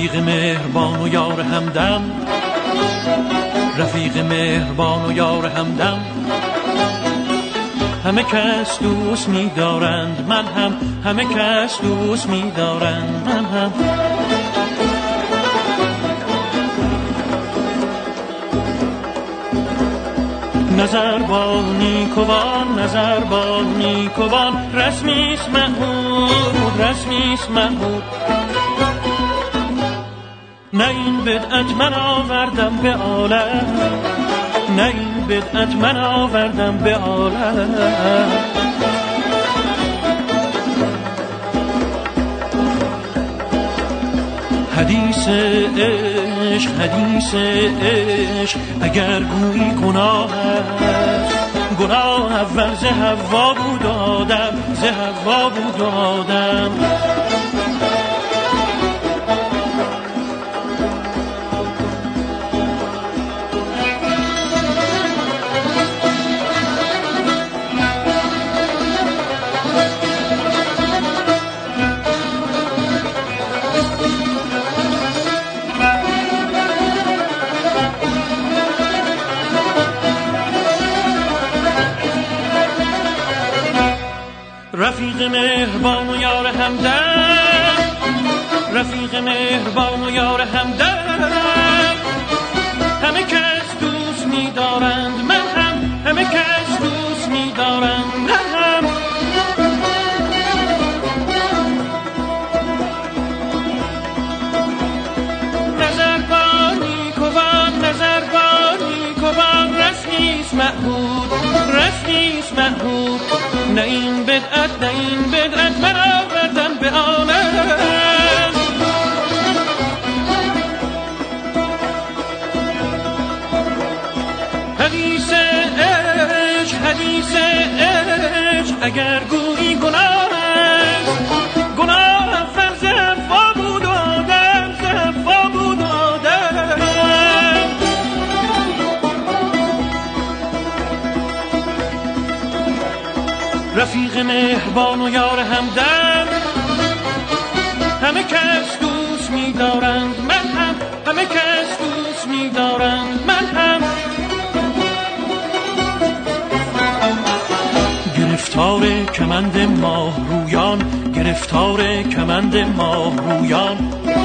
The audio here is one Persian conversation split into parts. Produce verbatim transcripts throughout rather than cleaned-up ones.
رفیق مهربان و یار همدم، رفیق مهربان و یار همدم، همه کس دوست می دارند، من هم همه کس دوست می دارند، من هم. نظر با نیکوان، نظر با نیکوان، رسمیست محمود، رسمیست محمود. نه این بدعت من آوردم به عالم، نه این بدعت من آوردم به عالم. حدیث عشق، حدیث عشق اگر گویی گناه است، گناه اول ز حوا بود آدم، ز حوا بود آدم. رفیق مهربان و یار همدم، رفیق مهربان و یار همدم، همه کس دوست می دارند، من هم همه کس دوست می دارند، من هم. نظر با نیکوان، نظر با نیکوان، رسمیست محمود، رسمیست محمود. نه این بدعت، نه این بدعت من آوردم به عالم. حدیث عشق، حدیث عشق اگر گویی گناه است، گناه فرض حوا بود آدم، ز حوا بود آدم. رفیق مهربان و یار همدم، همه کس دوست می دارند، من هم همه کس دوست می دارند، من هم. گرفتار کمند ماه رویان، گرفتار کمند ماه رویان،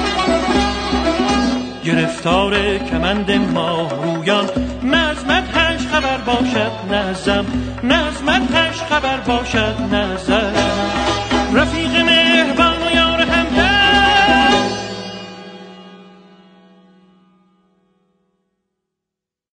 گرفتار کمند ماه رویان. نظمت هش خبر باشد نظم، نظمت هش خبر باشد نظم.